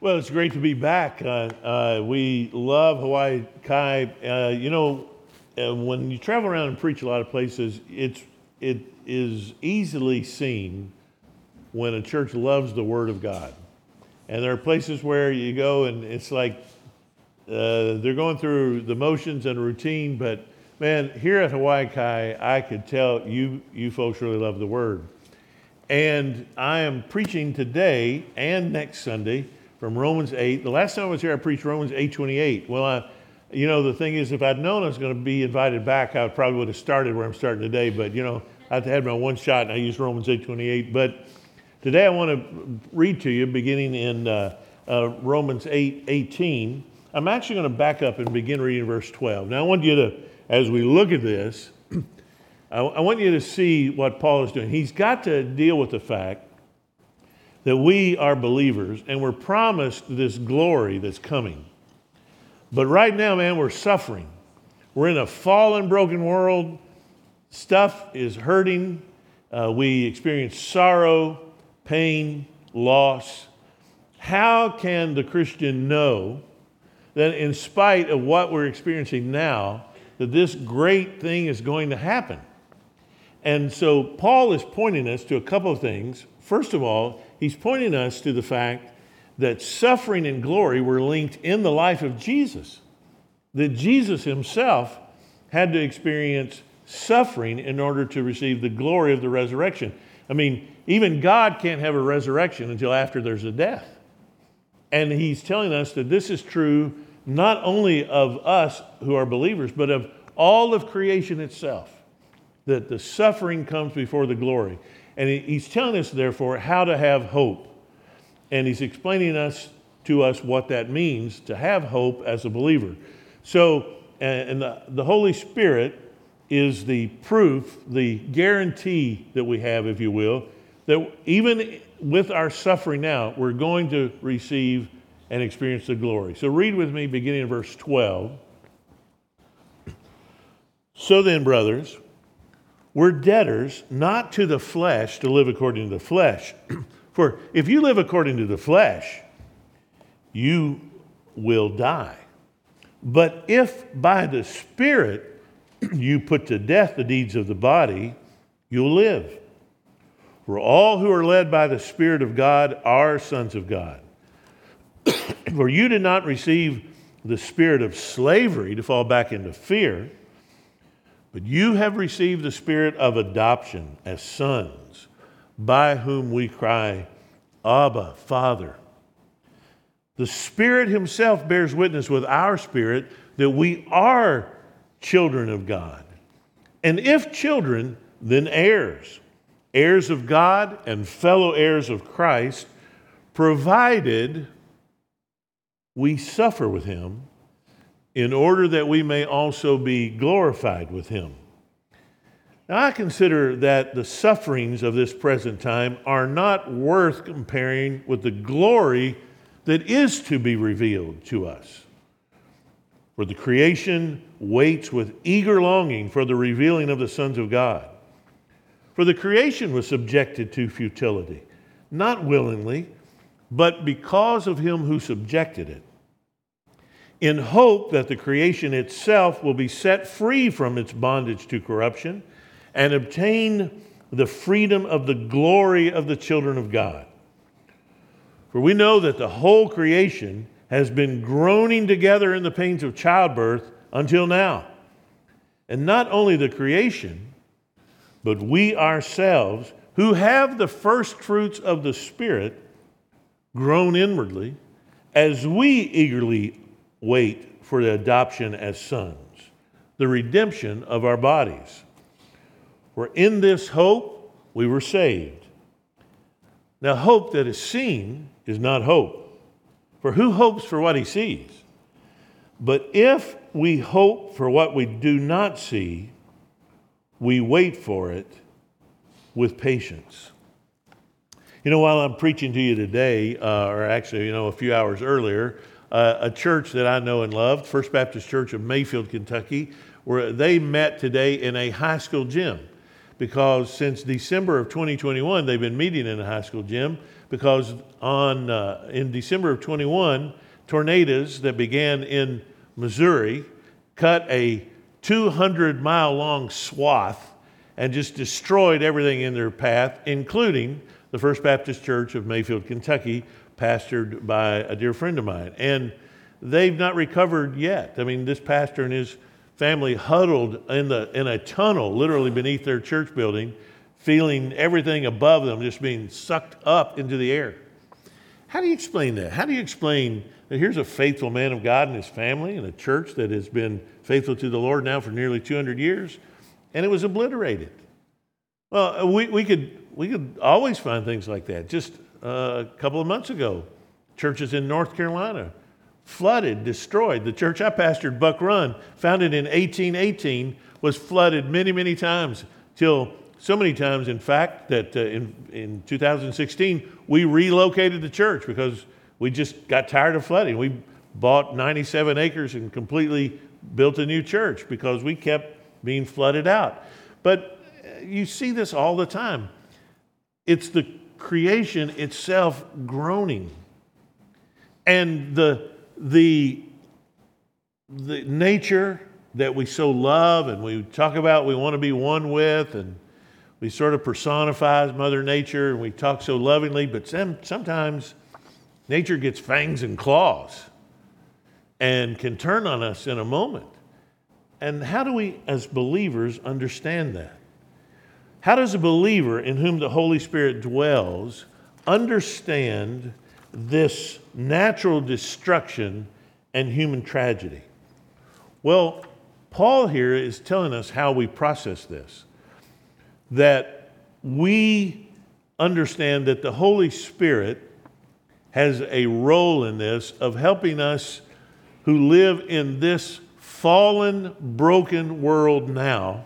Well, it's great to be back. We love Hawaii Kai. When you travel around and preach a lot of places, it is easily seen when a church loves the Word of God. And there are places where you go and it's like they're going through the motions and routine, but man, here at Hawaii Kai, I could tell you folks really love the Word. And I am preaching today and next Sunday from Romans 8. The last time I was here, I preached Romans 8:28. Well, the thing is, if I'd known I was going to be invited back, I probably would have started where I'm starting today. But, I had my one shot, and I used Romans 8:28. But today I want to read to you, beginning in Romans 8:18. I'm actually going to back up and begin reading verse 12. Now, I want you to, as we look at this, I want you to see what Paul is doing. He's got to deal with the fact that we are believers and we're promised this glory that's coming. But right now, man, we're suffering. We're in a fallen, broken world. Stuff is hurting. We experience sorrow, pain, loss. How can the Christian know that in spite of what we're experiencing now, that this great thing is going to happen? And so Paul is pointing us to a couple of things. First of all, he's pointing us to the fact that suffering and glory were linked in the life of Jesus. That Jesus himself had to experience suffering in order to receive the glory of the resurrection. I mean, even God can't have a resurrection until after there's a death. And he's telling us that this is true not only of us who are believers, but of all of creation itself. That the suffering comes before the glory. And he's telling us, therefore, how to have hope. And he's explaining to us what that means to have hope as a believer. So, and the Holy Spirit is the proof, the guarantee that we have, if you will, that even with our suffering now, we're going to receive and experience the glory. So read with me, beginning in verse 12. So then, brothers, we're debtors, not to the flesh, to live according to the flesh. For if you live according to the flesh, you will die. But if by the Spirit you put to death the deeds of the body, you'll live. For all who are led by the Spirit of God are sons of God. For you did not receive the spirit of slavery to fall back into fear, but you have received the spirit of adoption as sons, by whom we cry, Abba, Father. The Spirit himself bears witness with our spirit that we are children of God. And if children, then heirs, heirs of God and fellow heirs of Christ, provided we suffer with him, in order that we may also be glorified with him. Now, I consider that the sufferings of this present time are not worth comparing with the glory that is to be revealed to us. For the creation waits with eager longing for the revealing of the sons of God. For the creation was subjected to futility, not willingly, but because of him who subjected it, in hope that the creation itself will be set free from its bondage to corruption and obtain the freedom of the glory of the children of God. For we know that the whole creation has been groaning together in the pains of childbirth until now. And not only the creation, but we ourselves, who have the first fruits of the Spirit, groan inwardly as we eagerly wait for the adoption as sons, the redemption of our bodies. For in this hope we were saved. Now, hope that is seen is not hope. For who hopes for what he sees? But if we hope for what we do not see, we wait for it with patience. While I'm preaching to you today, or actually, a few hours earlier, a church that I know and love, First Baptist Church of Mayfield, Kentucky, where they met today in a high school gym. Because since December of 2021, they've been meeting in a high school gym because in December of 21, tornadoes that began in Missouri cut a 200-mile-long swath and just destroyed everything in their path, including the First Baptist Church of Mayfield, Kentucky, pastored by a dear friend of mine. And they've not recovered yet. I mean, this pastor and his family huddled in a tunnel, literally beneath their church building, feeling everything above them just being sucked up into the air. How do you explain that? How do you explain that here's a faithful man of God and his family and a church that has been faithful to the Lord now for nearly 200 years, and it was obliterated? Well, we could always find things like that. Just a couple of months ago, churches in North Carolina flooded, destroyed. The church I pastored, Buck Run, founded in 1818, was flooded many, many times, till so many times, in fact, that in 2016, we relocated the church because we just got tired of flooding. We bought 97 acres and completely built a new church because we kept being flooded out. But you see this all the time. It's the creation itself groaning. And the nature that we so love and we talk about we want to be one with, and we sort of personify Mother Nature and we talk so lovingly, but sometimes nature gets fangs and claws and can turn on us in a moment. And how do we as believers understand that? How does a believer in whom the Holy Spirit dwells understand this natural destruction and human tragedy? Well, Paul here is telling us how we process this. That we understand that the Holy Spirit has a role in this of helping us who live in this fallen, broken world now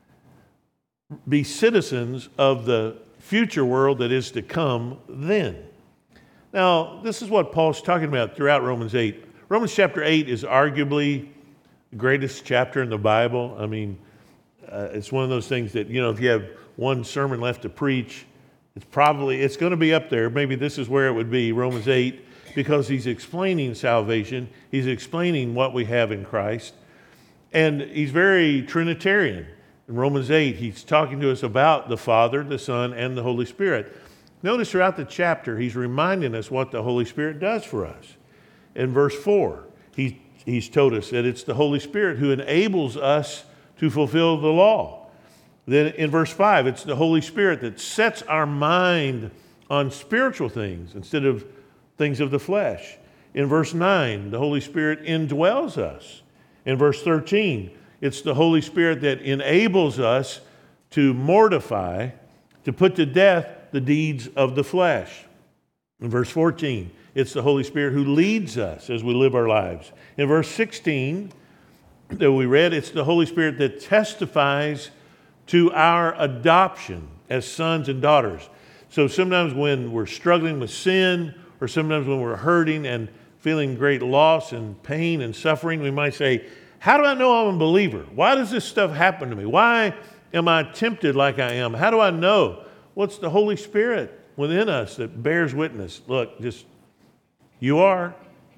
be citizens of the future world that is to come then. Now, this is what Paul's talking about throughout Romans 8. Romans chapter 8 is arguably the greatest chapter in the Bible. I mean, it's one of those things that, if you have one sermon left to preach, it's going to be up there. Maybe this is where it would be, Romans 8, because he's explaining salvation. He's explaining what we have in Christ. And he's very Trinitarian. In Romans 8, he's talking to us about the Father, the Son, and the Holy Spirit. Notice throughout the chapter, he's reminding us what the Holy Spirit does for us. In verse 4, he's told us that it's the Holy Spirit who enables us to fulfill the law. Then in verse 5, it's the Holy Spirit that sets our mind on spiritual things instead of things of the flesh. In verse 9, the Holy Spirit indwells us. In verse 13, it's the Holy Spirit that enables us to mortify, to put to death the deeds of the flesh. In verse 14, it's the Holy Spirit who leads us as we live our lives. In verse 16 that we read, it's the Holy Spirit that testifies to our adoption as sons and daughters. So sometimes when we're struggling with sin, or sometimes when we're hurting and feeling great loss and pain and suffering, we might say, how do I know I'm a believer? Why does this stuff happen to me? Why am I tempted like I am? How do I know? What's the Holy Spirit within us that bears witness? Look, you are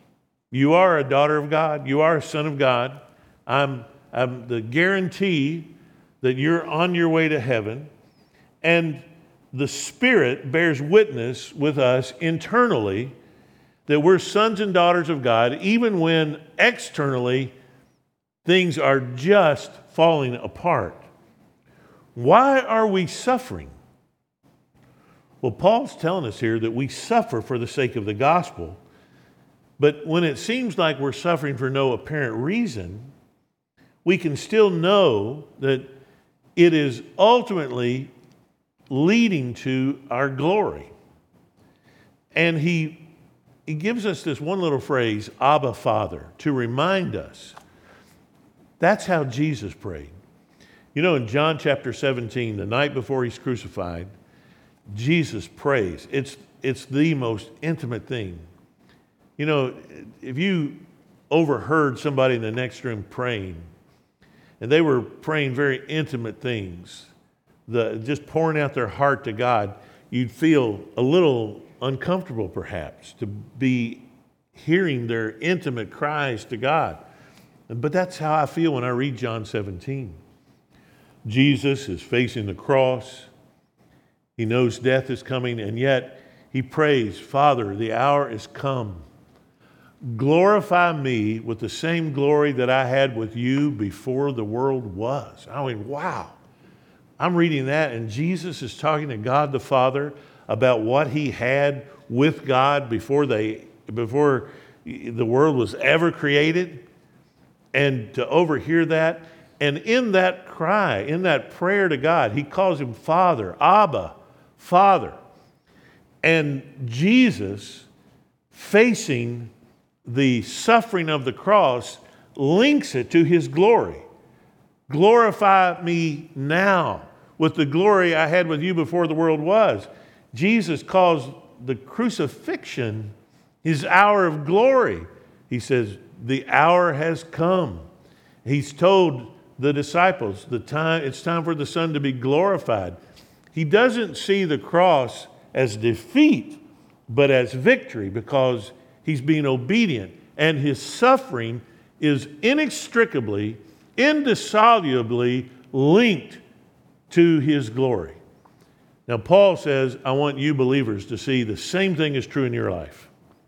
a daughter of God. You are a son of God. I'm the guarantee that you're on your way to heaven. And the Spirit bears witness with us internally that we're sons and daughters of God, even when externally things are just falling apart. Why are we suffering? Well, Paul's telling us here that we suffer for the sake of the gospel, but when it seems like we're suffering for no apparent reason, we can still know that it is ultimately leading to our glory. And he gives us this one little phrase, Abba, Father, to remind us. That's how Jesus prayed. In John chapter 17, the night before he's crucified, Jesus prays. It's the most intimate thing. If you overheard somebody in the next room praying, and they were praying very intimate things, just pouring out their heart to God, you'd feel a little uncomfortable perhaps to be hearing their intimate cries to God. But that's how I feel when I read John 17. Jesus is facing the cross. He knows death is coming, and yet he prays, Father, the hour is come. Glorify me with the same glory that I had with you before the world was. I mean, wow. I'm reading that, and Jesus is talking to God the Father about what he had with God before the world was ever created. And to overhear that, and in that cry, in that prayer to God, he calls him Father, Abba, Father. And Jesus, facing the suffering of the cross, links it to his glory. Glorify me now with the glory I had with you before the world was. Jesus calls the crucifixion his hour of glory. He says, the hour has come. He's told the disciples, it's time for the Son to be glorified. He doesn't see the cross as defeat, but as victory, because he's being obedient. And his suffering is inextricably, indissolubly linked to his glory. Now, Paul says, I want you believers to see the same thing is true in your life.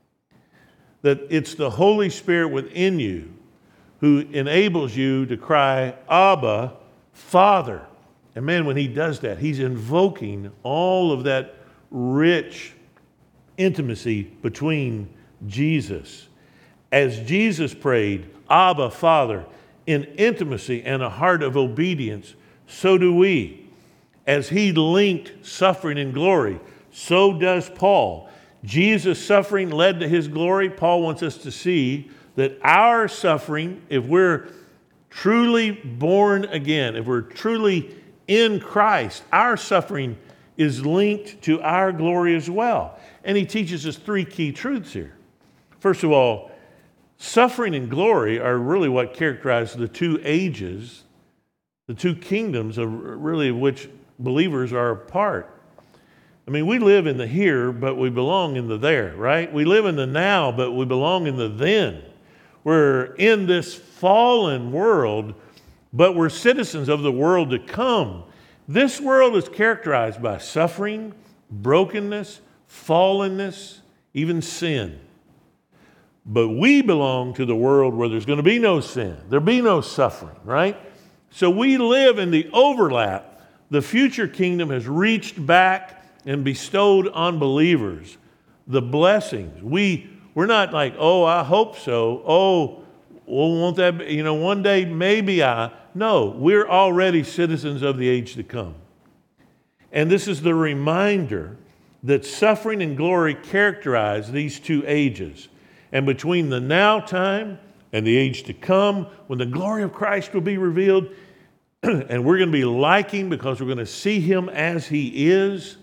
That it's the Holy Spirit within you who enables you to cry, Abba, Father. And man, when he does that, he's invoking all of that rich intimacy between Jesus. As Jesus prayed, Abba, Father, in intimacy and a heart of obedience, so do we. As he linked suffering and glory, so does Paul. Jesus' suffering led to his glory. Paul wants us to see that our suffering, if we're truly born again, if we're truly in Christ, our suffering is linked to our glory as well. And he teaches us three key truths here. First of all, suffering and glory are really what characterize the two ages, the two kingdoms of really which believers are a part. I mean, we live in the here, but we belong in the there, right? We live in the now, but we belong in the then. We're in this fallen world, but we're citizens of the world to come. This world is characterized by suffering, brokenness, fallenness, even sin. But we belong to the world where there's going to be no sin. There'll be no suffering, right? So we live in the overlap. The future kingdom has reached back and bestowed on believers the blessings. We're not like, oh, I hope so. Oh, well, won't that be, one day maybe No, we're already citizens of the age to come. And this is the reminder that suffering and glory characterize these two ages. And between the now time and the age to come, when the glory of Christ will be revealed, and we're going to be like him because we're going to see him as he is,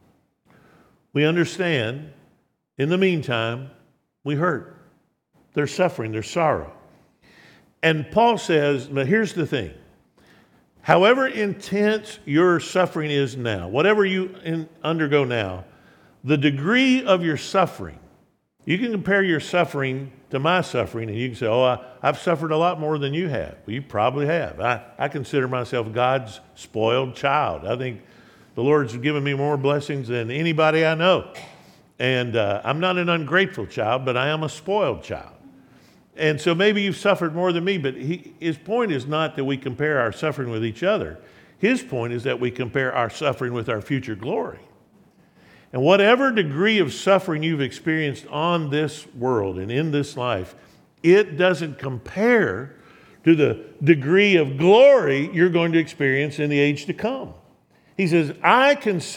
we understand, in the meantime, we hurt. There's suffering, there's sorrow. And Paul says, but here's the thing. However intense your suffering is now, whatever you undergo now, the degree of your suffering, you can compare your suffering to my suffering, and you can say, oh, I've suffered a lot more than you have. Well, you probably have. I consider myself God's spoiled child. I think the Lord's given me more blessings than anybody I know. And I'm not an ungrateful child, but I am a spoiled child. And so maybe you've suffered more than me, but his point is not that we compare our suffering with each other. His point is that we compare our suffering with our future glory. And whatever degree of suffering you've experienced on this world and in this life, it doesn't compare to the degree of glory you're going to experience in the age to come. He says, I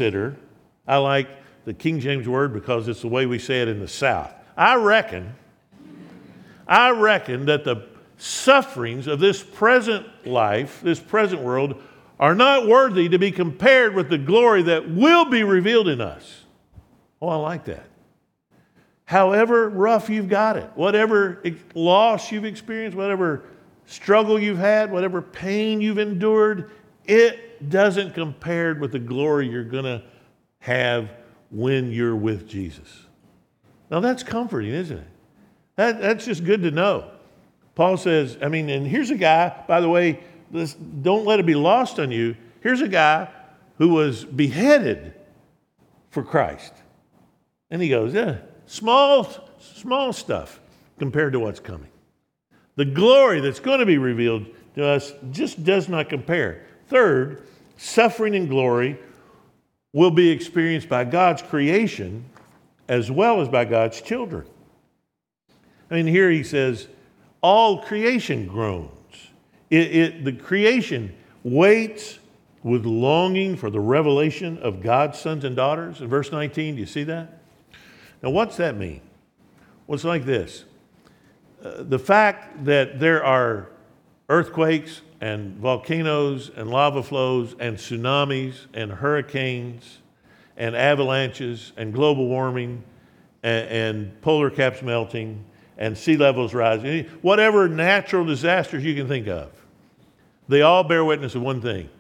like the King James word because it's the way we say it in the South. I reckon that the sufferings of this present life, this present world, are not worthy to be compared with the glory that will be revealed in us. Oh, I like that. However rough you've got it, whatever loss you've experienced, whatever struggle you've had, whatever pain you've endured, it doesn't compare with the glory you're going to have when you're with Jesus. Now that's comforting, isn't it? That's just good to know. Paul says, and here's a guy, by the way, don't let it be lost on you. Here's a guy who was beheaded for Christ. And he goes, small stuff compared to what's coming. The glory that's going to be revealed to us just does not compare. Third, suffering and glory will be experienced by God's creation as well as by God's children. Here he says, all creation groans. The creation waits with longing for the revelation of God's sons and daughters. In verse 19, do you see that? Now, what's that mean? Well, it's like this. The fact that there are earthquakes and volcanoes and lava flows and tsunamis and hurricanes and avalanches and global warming and polar caps melting and sea levels rising, whatever natural disasters you can think of, they all bear witness of one thing.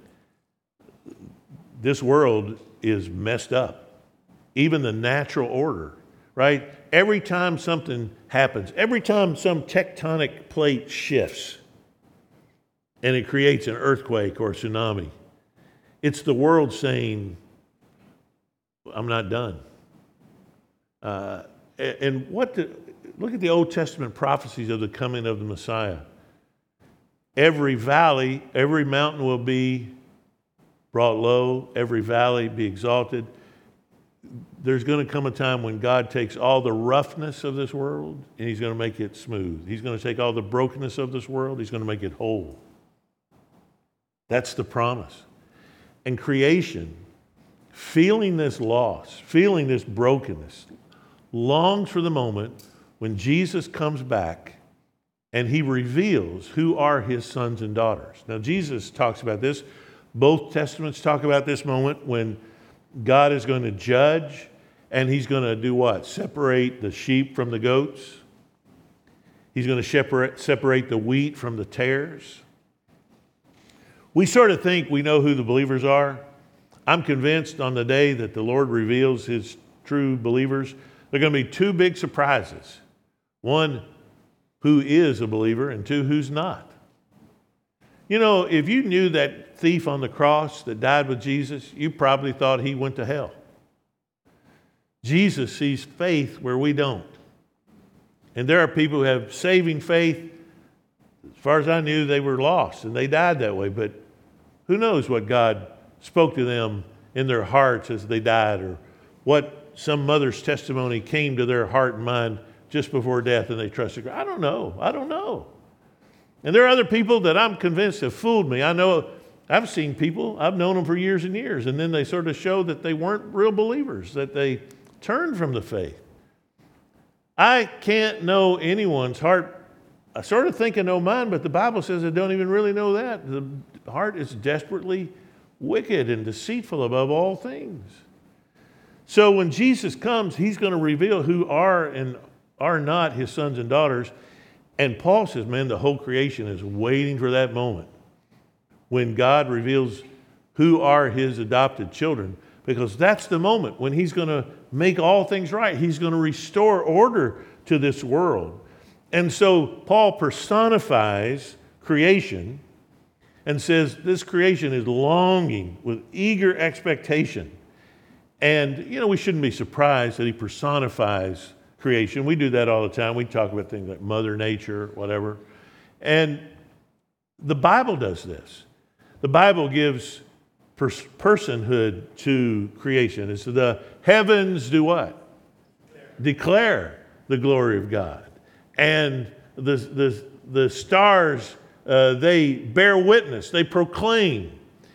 This world is messed up. Even the natural order, right? Every time something happens, every time some tectonic plate shifts and it creates an earthquake or a tsunami, it's the world saying, I'm not done. Look at the Old Testament prophecies of the coming of the Messiah. Every valley, every mountain will be brought low, every valley be exalted. There's going to come a time when God takes all the roughness of this world and he's going to make it smooth. He's going to take all the brokenness of this world, he's going to make it whole. That's the promise. And creation, feeling this loss, feeling this brokenness, longs for the moment when Jesus comes back and he reveals who are his sons and daughters. Now, Jesus talks about this. Both Testaments talk about this moment when God is going to judge, and he's going to do what? Separate the sheep from the goats. He's going to separate the wheat from the tares. We sort of think we know who the believers are. I'm convinced on the day that the Lord reveals his true believers, there are going to be two big surprises. One, who is a believer, and two, who's not. If you knew that thief on the cross that died with Jesus, you probably thought he went to hell. Jesus sees faith where we don't. And there are people who have saving faith. As far as I knew, they were lost and they died that way. But who knows what God spoke to them in their hearts as they died, or what some mother's testimony came to their heart and mind just before death and they trusted God. I don't know. And there are other people that I'm convinced have fooled me. I know I've seen people, I've known them for years and years, and then they sort of show that they weren't real believers, that they turned from the faith. I can't know anyone's heart. I sort of think I know mine, but the Bible says I don't even really know that. The heart is desperately wicked and deceitful above all things. So when Jesus comes, he's going to reveal who are and are not his sons and daughters. And Paul says, man, the whole creation is waiting for that moment when God reveals who are his adopted children, because that's the moment when he's going to make all things right. He's going to restore order to this world. And so Paul personifies creation and says this creation is longing with eager expectation. And, we shouldn't be surprised that he personifies creation. We do that all the time. We talk about things like Mother Nature, whatever. And the Bible does this. The Bible gives personhood to creation. It's the heavens do what? Declare the glory of God. And the stars, they bear witness, they proclaim.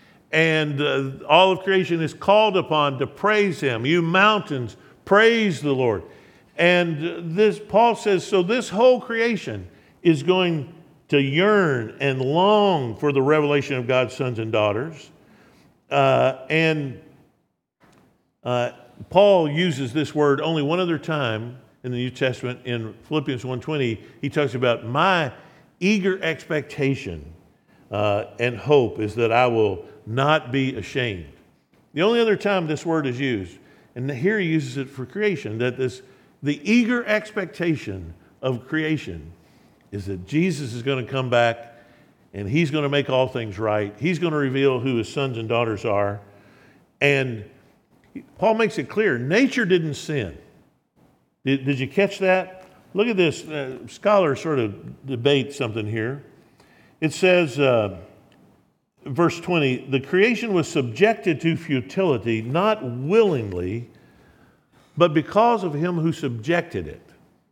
And all of creation is called upon to praise him. You mountains, praise the Lord. And Paul says, so this whole creation is going to yearn and long for the revelation of God's sons and daughters. Paul uses this word only one other time in the New Testament. In Philippians 1:20, he talks about my eager expectation and hope is that I will not be ashamed. The only other time this word is used And here he uses it for creation, that the eager expectation of creation is that Jesus is going to come back and he's going to make all things right. He's going to reveal who his sons and daughters are. And Paul makes it clear, nature didn't sin. Did you catch that? Look at this. Scholars sort of debate something here. It says, verse 20, the creation was subjected to futility, not willingly, but because of him who subjected it.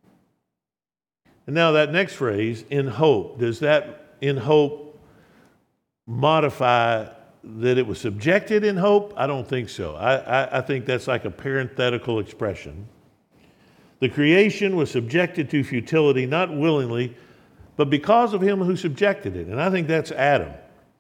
And now that next phrase, in hope, does that in hope modify that it was subjected in hope? I don't think so. I think that's like a parenthetical expression. The creation was subjected to futility, not willingly, but because of him who subjected it. And I think that's Adam.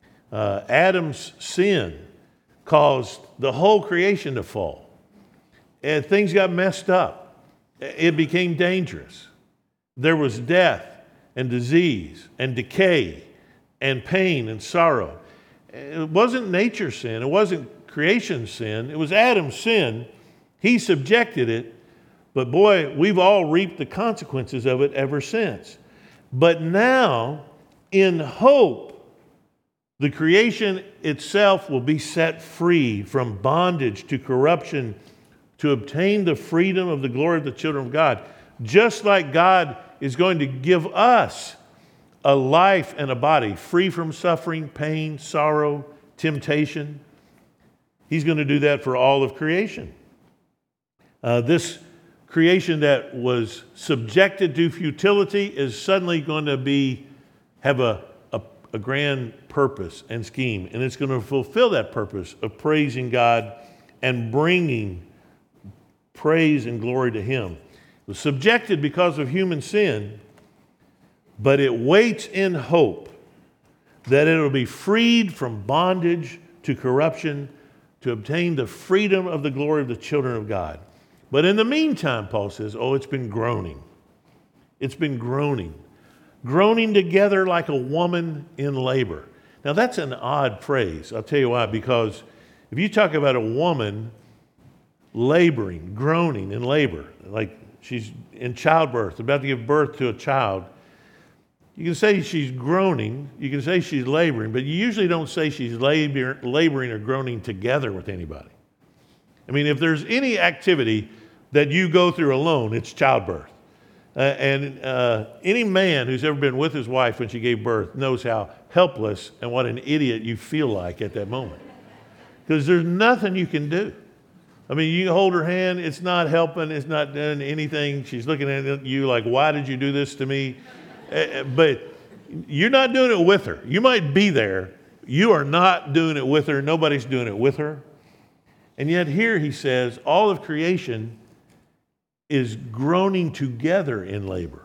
Adam's sin caused the whole creation to fall. And things got messed up. It became dangerous. There was death and disease and decay and pain and sorrow. It wasn't nature's sin. It wasn't creation's sin. It was Adam's sin. He subjected it. But boy, we've all reaped the consequences of it ever since. But now, in hope, the creation itself will be set free from bondage to corruption to obtain the freedom of the glory of the children of God. Just like God is going to give us a life and a body free from suffering, pain, sorrow, temptation, he's going to do that for all of creation. This creation that was subjected to futility is suddenly going to have a grand purpose and scheme, and it's going to fulfill that purpose of praising God and bringing praise and glory to him. It was subjected because of human sin, but it waits in hope that it will be freed from bondage to corruption to obtain the freedom of the glory of the children of God. But in the meantime, Paul says, it's been groaning. It's been groaning. Groaning together like a woman in labor. Now that's an odd phrase. I'll tell you why. Because if you talk about a woman laboring, groaning in labor, like she's in childbirth, about to give birth to a child, you can say she's groaning, you can say she's laboring, but you usually don't say she's laboring or groaning together with anybody. I mean, if there's any activity that you go through alone, it's childbirth. Any man who's ever been with his wife when she gave birth knows how helpless and what an idiot you feel like at that moment. Because there's nothing you can do. I mean, you hold her hand, it's not helping, it's not doing anything. She's looking at you like, why did you do this to me? But you're not doing it with her. You might be there. You are not doing it with her. Nobody's doing it with her. And yet here he says, all of creation is groaning together in labor.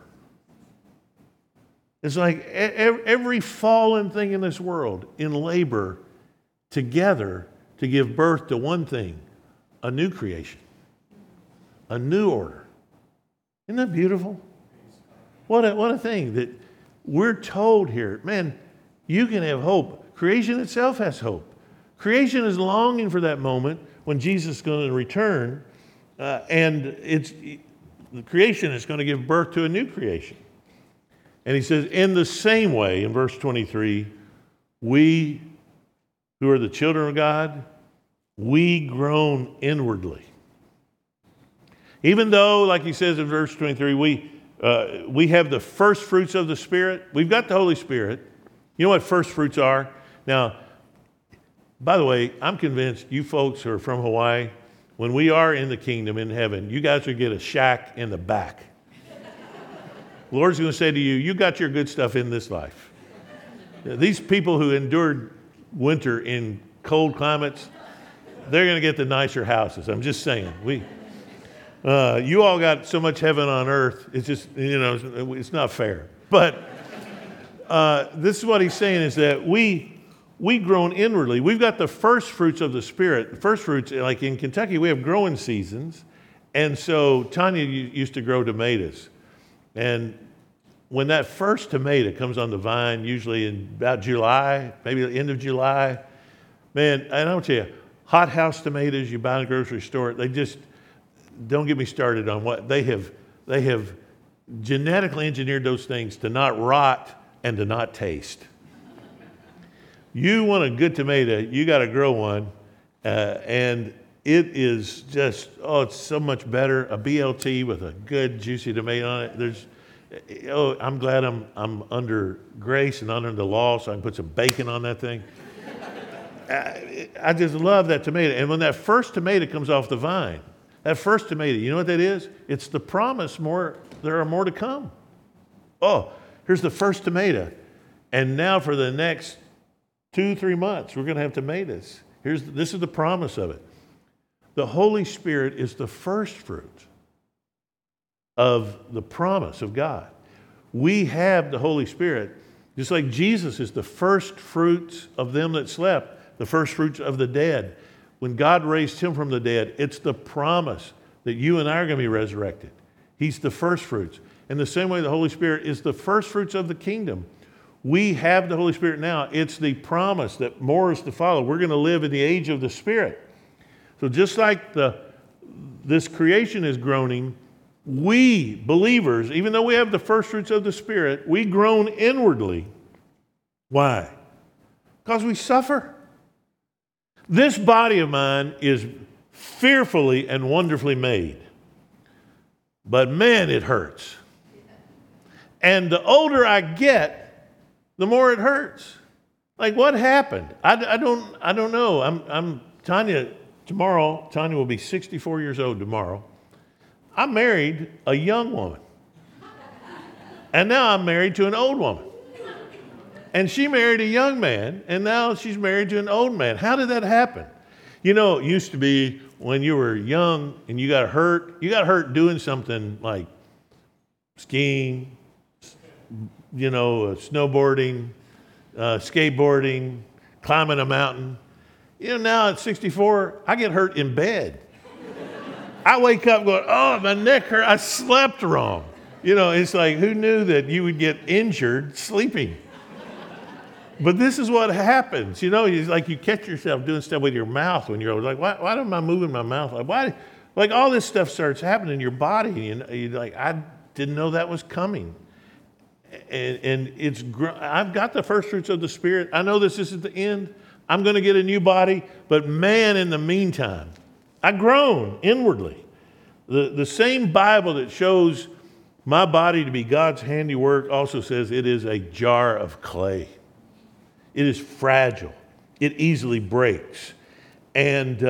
It's like every fallen thing in this world in labor together to give birth to one thing, a new creation, a new order. Isn't that beautiful? What a thing that we're told here. Man, you can have hope. Creation itself has hope. Creation is longing for that moment when Jesus is going to return, and the creation is going to give birth to a new creation. And he says, in the same way, in verse 23, we who are the children of God, we groan inwardly. Even though, like he says in verse 23, we have the first fruits of the Spirit. We've got the Holy Spirit. You know what first fruits are? Now, by the way, I'm convinced you folks who are from Hawaii, when we are in the kingdom in heaven, you guys will get a shack in the back. The Lord's going to say to you, you got your good stuff in this life. These people who endured winter in cold climates, they're going to get the nicer houses. I'm just saying. You all got so much heaven on earth, it's just, it's not fair. But this is what he's saying is that we groan inwardly. We've got the first fruits of the Spirit. The first fruits, like in Kentucky, we have growing seasons. And so Tanya used to grow tomatoes. And when that first tomato comes on the vine, usually in about July, maybe the end of July, man, and I'll tell you, hothouse tomatoes you buy in the grocery store, they just, don't get me started on what they have genetically engineered those things to not rot and to not taste. You want a good tomato, you got to grow one, and it is just, it's so much better. A BLT with a good juicy tomato on it. I'm glad I'm under grace and under the law, so I can put some bacon on that thing. I just love that tomato. And when that first tomato comes off the vine, that first tomato, you know what that is? It's the promise there are more to come. Oh, here's the first tomato. And now for the next 2-3 months, we're going to have tomatoes. This is the promise of it. The Holy Spirit is the first fruit of the promise of God. We have the Holy Spirit, just like Jesus is the first fruits of them that slept, the first fruits of the dead. When God raised him from the dead, it's the promise that you and I are going to be resurrected. He's the first fruits. In the same way, the Holy Spirit is the first fruits of the kingdom. We have the Holy Spirit now. It's the promise that more is to follow. We're going to live in the age of the Spirit. So just like this creation is groaning, we believers, even though we have the first fruits of the Spirit, we groan inwardly. Why? Because we suffer. This body of mine is fearfully and wonderfully made. But man, it hurts. And the older I get, the more it hurts. Like, what happened? I don't know. I'm Tanya. Tomorrow, Tanya will be 64 years old tomorrow. I married a young woman. And now I'm married to an old woman. And she married a young man, and now she's married to an old man. How did that happen? You know, it used to be when you were young and you got hurt doing something like skiing, snowboarding, skateboarding, climbing a mountain. You know, now at 64, I get hurt in bed. I wake up going, oh, my neck hurt. I slept wrong. You know, it's like, who knew that you would get injured sleeping? But this is what happens. You know, it's like you catch yourself doing stuff with your mouth when you're old. Like, why am I moving my mouth? Like all this stuff starts happening in your body. And you're like, I didn't know that was coming. And I've got the first fruits of the Spirit. I know this isn't the end. I'm going to get a new body. But man, in the meantime, I groan inwardly. The same Bible that shows my body to be God's handiwork also says it is a jar of clay. It is fragile. It easily breaks. And,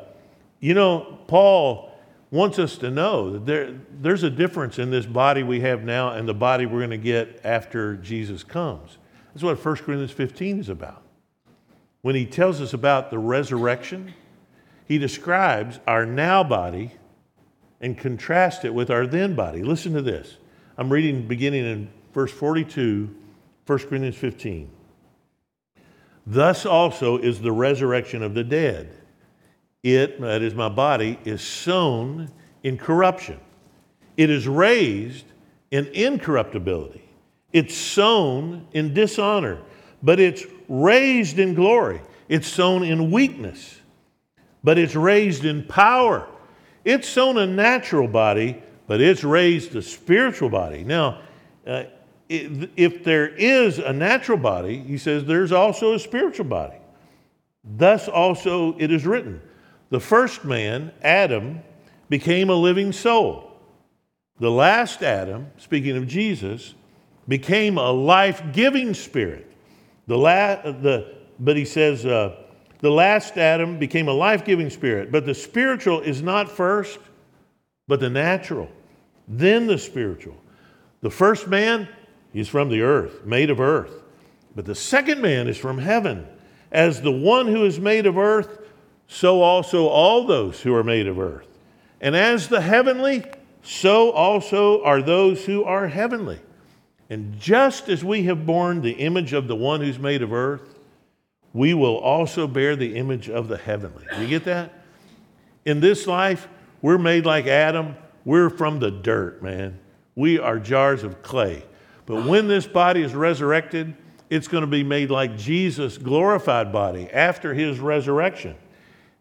Paul wants us to know that there's a difference in this body we have now and the body we're going to get after Jesus comes. That's what 1 Corinthians 15 is about. When he tells us about the resurrection, he describes our now body and contrasts it with our then body. Listen to this. I'm reading beginning in verse 42, 1 Corinthians 15. Thus also is the resurrection of the dead. It, that is my body, is sown in corruption. It is raised in incorruptibility. It's sown in dishonor, but it's raised in glory. It's sown in weakness, but it's raised in power. It's sown a natural body, but it's raised a spiritual body. Now, if there is a natural body, he says there's also a spiritual body. Thus also it is written, the first man, Adam, became a living soul. The last Adam, speaking of Jesus, became a life-giving spirit. But he says, the last Adam became a life-giving spirit. But the spiritual is not first, but the natural, then the spiritual. The first man, he's from the earth, made of earth. But the second man is from heaven. As the one who is made of earth, so also all those who are made of earth. And as the heavenly, so also are those who are heavenly. And just as we have borne the image of the one who's made of earth, we will also bear the image of the heavenly. You get that? In this life, we're made like Adam. We're from the dirt, man. We are jars of clay. But when this body is resurrected, it's going to be made like Jesus' glorified body after his resurrection.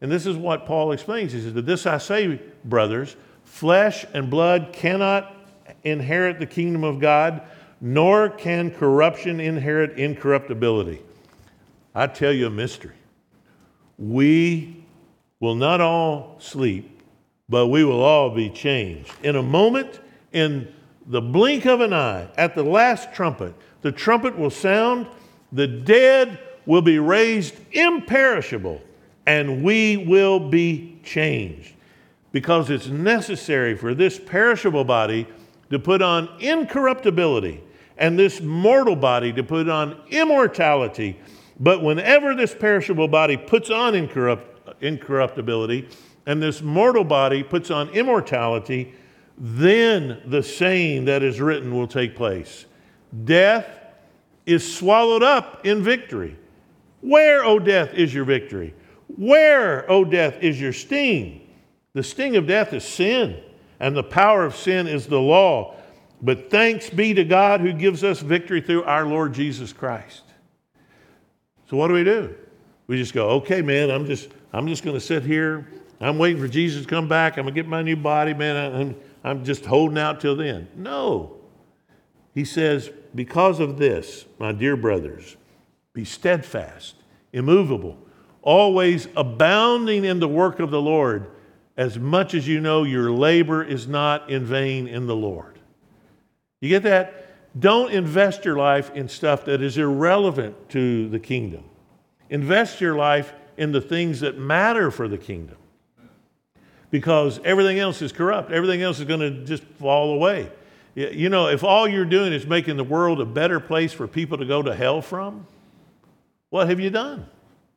And this is what Paul explains. He says, "To this I say, brothers, flesh and blood cannot inherit the kingdom of God, nor can corruption inherit incorruptibility." I tell you a mystery. We will not all sleep, but we will all be changed. In a moment, in the blink of an eye, at the last trumpet, the trumpet will sound, the dead will be raised imperishable, and we will be changed. Because it's necessary for this perishable body to put on incorruptibility and this mortal body to put on immortality. But whenever this perishable body puts on incorruptibility and this mortal body puts on immortality, then the saying that is written will take place. Death is swallowed up in victory. Where, O death, is your victory? Where, O death, is your sting? The sting of death is sin, and the power of sin is the law. But thanks be to God who gives us victory through our Lord Jesus Christ. So what do? We just go, okay, man, I'm just going to sit here. I'm waiting for Jesus to come back. I'm going to get my new body, man. I'm just holding out till then. No. He says, because of this, my dear brothers, be steadfast, immovable, always abounding in the work of the Lord, as much as you know your labor is not in vain in the Lord. You get that? Don't invest your life in stuff that is irrelevant to the kingdom. Invest your life in the things that matter for the kingdom. Because everything else is corrupt. Everything else is going to just fall away. You know, if all you're doing is making the world a better place for people to go to hell from, what have you done?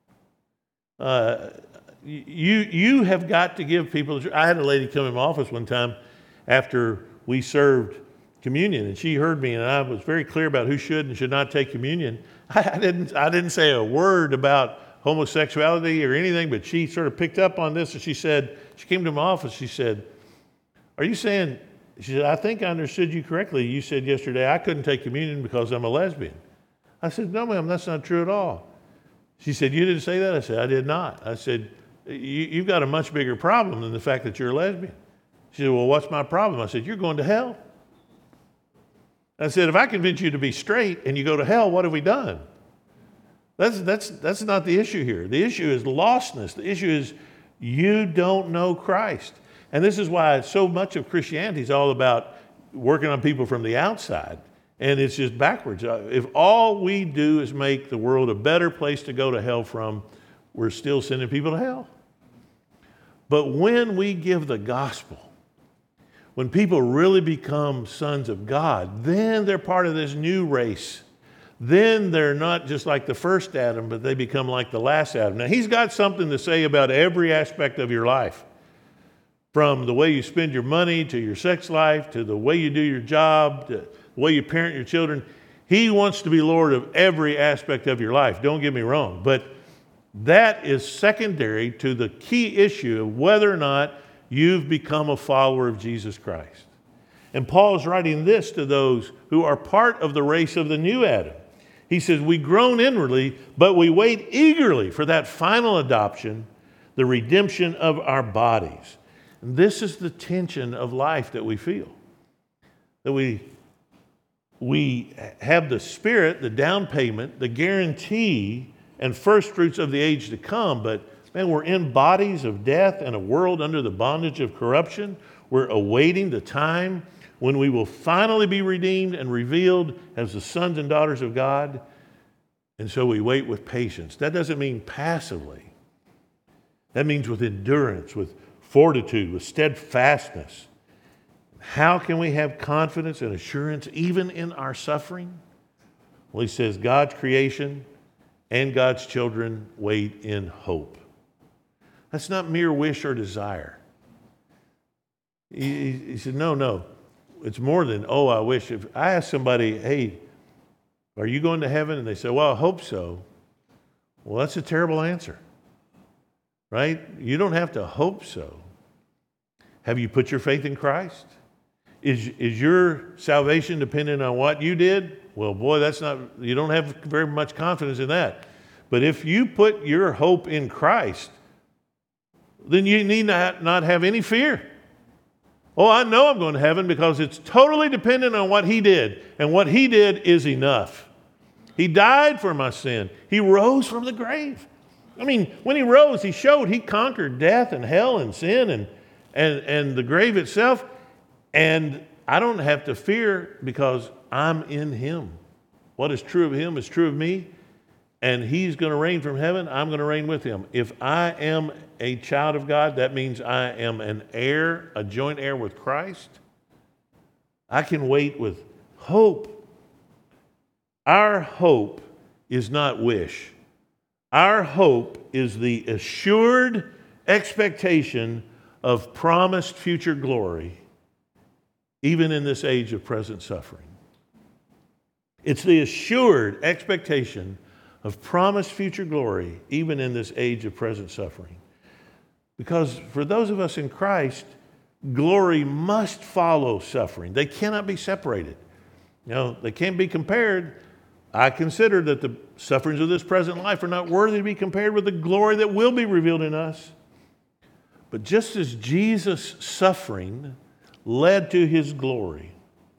You have got to give people. I had a lady come in my office one time after we served communion, and she heard me, and I was very clear about who should and should not take communion. I didn't say a word about homosexuality or anything, but she sort of picked up on this, and she came to my office, she said, "Are you saying," she said, "I think I understood you correctly. You said yesterday I couldn't take communion because I'm a lesbian." I said, "No, ma'am, that's not true at all." She said, "You didn't say that?" I said, "I did not." I said, "You've got a much bigger problem than the fact that you're a lesbian." She said, "Well, what's my problem?" I said, "You're going to hell." I said, "If I convince you to be straight and you go to hell, what have we done?" That's not the issue here. The issue is lostness. The issue is you don't know Christ. And this is why so much of Christianity is all about working on people from the outside. And it's just backwards. If all we do is make the world a better place to go to hell from, we're still sending people to hell. But when we give the gospel, when people really become sons of God, then they're part of this new race. Then they're not just like the first Adam, but they become like the last Adam. Now, he's got something to say about every aspect of your life, from the way you spend your money to your sex life to the way you do your job to the way you parent your children. He wants to be Lord of every aspect of your life. Don't get me wrong. But that is secondary to the key issue of whether or not you've become a follower of Jesus Christ. And Paul is writing this to those who are part of the race of the new Adam. He says, "We groan inwardly, but we wait eagerly for that final adoption, the redemption of our bodies." And this is the tension of life that we feel. That we have the Spirit, the down payment, the guarantee, and first fruits of the age to come, but man, we're in bodies of death and a world under the bondage of corruption. We're awaiting the time when we will finally be redeemed and revealed as the sons and daughters of God. And so we wait with patience. That doesn't mean passively. That means with endurance, with fortitude, with steadfastness. How can we have confidence and assurance even in our suffering? Well, he says God's creation and God's children wait in hope. That's not mere wish or desire. He said, no. It's more than, oh, I wish. If I ask somebody, hey, are you going to heaven? And they say, well, I hope so. Well, that's a terrible answer, right? You don't have to hope so. Have you put your faith in Christ? Is your salvation dependent on what you did? Well, boy, you don't have very much confidence in that. But if you put your hope in Christ, then you need not have any fear. Oh, I know I'm going to heaven because it's totally dependent on what he did. And what he did is enough. He died for my sin. He rose from the grave. I mean, when he rose, he showed he conquered death and hell and sin and the grave itself. And I don't have to fear because I'm in him. What is true of him is true of me. And he's going to reign from heaven. I'm going to reign with him. If I am a child of God, that means I am an heir, a joint heir with Christ. I can wait with hope. Our hope is not wish. Our hope is the assured expectation of promised future glory, even in this age of present suffering. It's the assured expectation of promised future glory, even in this age of present suffering. Because for those of us in Christ, glory must follow suffering. They cannot be separated. They can't be compared. I consider that the sufferings of this present life are not worthy to be compared with the glory that will be revealed in us. But just as Jesus' suffering led to his glory,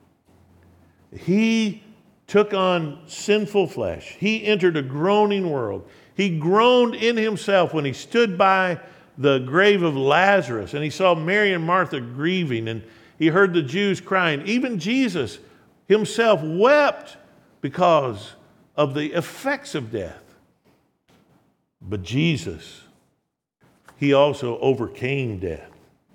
he took on sinful flesh. He entered a groaning world. He groaned in himself when he stood by the grave of Lazarus and he saw Mary and Martha grieving and he heard the Jews crying. Even Jesus himself wept because of the effects of death. But Jesus, he also overcame death.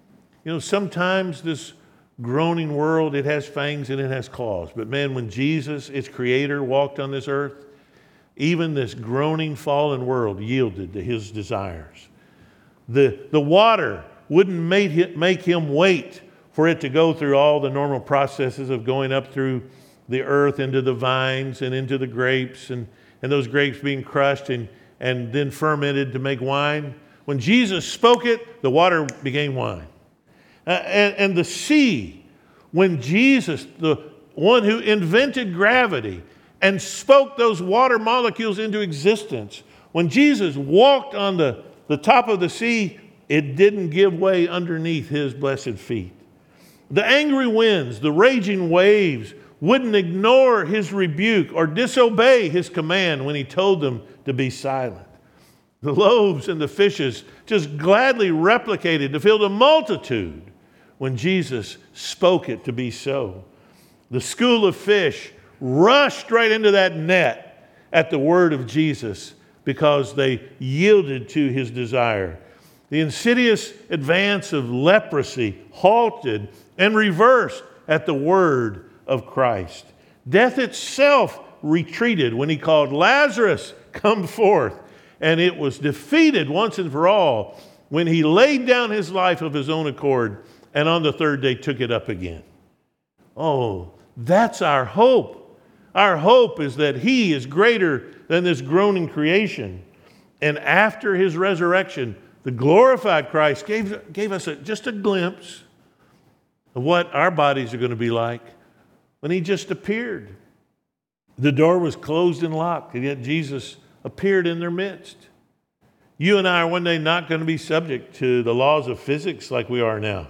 Sometimes this groaning world, it has fangs and it has claws. But man, when Jesus, its creator, walked on this earth, even this groaning, fallen world yielded to his desires. The water wouldn't make him wait for it to go through all the normal processes of going up through the earth into the vines and into the grapes and those grapes being crushed and then fermented to make wine. When Jesus spoke it, the water became wine. And the sea, when Jesus, the one who invented gravity and spoke those water molecules into existence, when Jesus walked on the top of the sea, it didn't give way underneath his blessed feet. The angry winds, the raging waves wouldn't ignore his rebuke or disobey his command when he told them to be silent. The loaves and the fishes just gladly replicated to fill the multitude when Jesus spoke it to be so. The school of fish rushed right into that net at the word of Jesus because they yielded to his desire. The insidious advance of leprosy halted and reversed at the word of Christ. Death itself retreated when he called, "Lazarus, come forth." And it was defeated once and for all when he laid down his life of his own accord and on the third day took it up again. Oh, that's our hope. Our hope is that he is greater than this groaning creation. And after his resurrection, the glorified Christ gave us just a glimpse of what our bodies are going to be like when he just appeared. The door was closed and locked, and yet Jesus appeared in their midst. You and I are one day not going to be subject to the laws of physics like we are now.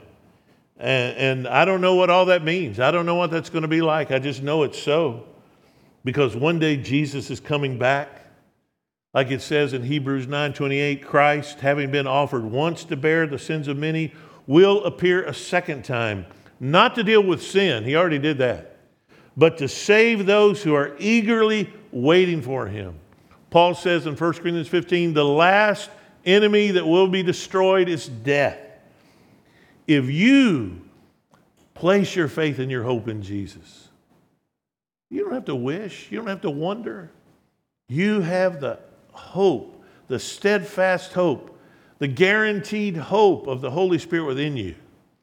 And I don't know what all that means. I don't know what that's going to be like. I just know it's so. Because one day Jesus is coming back. Like it says in Hebrews 9:28, Christ, having been offered once to bear the sins of many, will appear a second time, not to deal with sin, he already did that, but to save those who are eagerly waiting for him. Paul says in 1 Corinthians 15, the last enemy that will be destroyed is death. If you place your faith and your hope in Jesus, you don't have to wish, you don't have to wonder. You have the hope, the steadfast hope, the guaranteed hope of the Holy Spirit within you,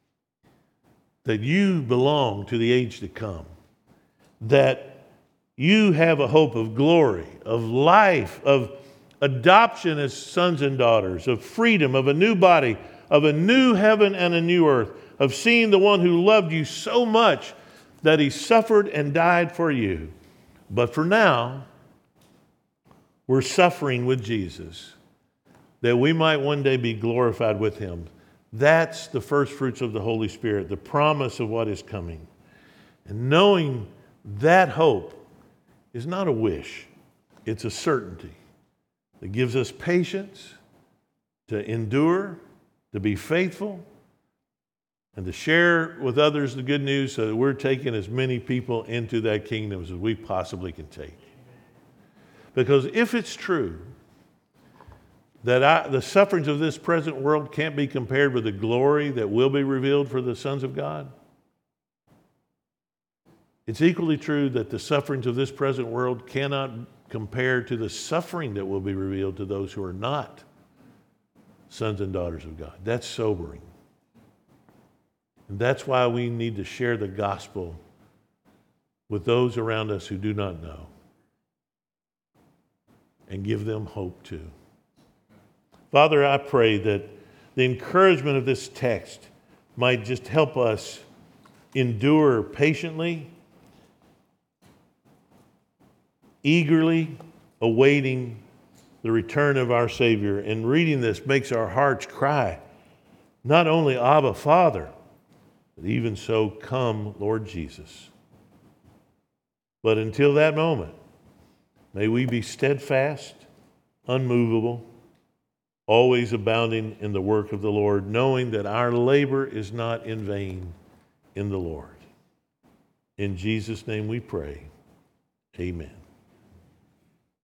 that you belong to the age to come, that you have a hope of glory, of life, of adoption as sons and daughters, of freedom, of a new body, of a new heaven and a new earth, of seeing the one who loved you so much that he suffered and died for you. But for now, we're suffering with Jesus. that we might one day be glorified with him. That's the first fruits of the Holy Spirit, the promise of what is coming. And knowing that hope is not a wish, it's a certainty that gives us patience to endure, to be faithful, and to share with others the good news so that we're taking as many people into that kingdom as we possibly can take. Because if it's true that the sufferings of this present world can't be compared with the glory that will be revealed for the sons of God, it's equally true that the sufferings of this present world cannot compare to the suffering that will be revealed to those who are not sons and daughters of God. That's sobering. And that's why we need to share the gospel with those around us who do not know and give them hope too. Father, I pray that the encouragement of this text might just help us endure patiently, eagerly awaiting the return of our Savior. And reading this makes our hearts cry, not only Abba, Father, but even so, come, Lord Jesus. But until that moment, may we be steadfast, unmovable, always abounding in the work of the Lord, knowing that our labor is not in vain in the Lord. In Jesus' name we pray. Amen.